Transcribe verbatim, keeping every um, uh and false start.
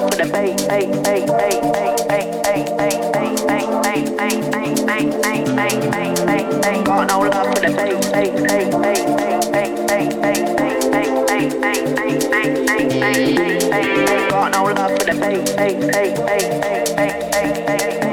for the bass, bass, bass, bass, bass, bass, bass, bass, bass, bass, bass, bass, bass, bass, bass, bass, bass, bass. Got no love for the bass, bass, bass, bass, bass, bass, bass, bass, bass, bass, bass, bass, bass, bass, bass, bass, bass, bass. Got no love for the bass, bass, bass, bass, bass, bass, bass, bass.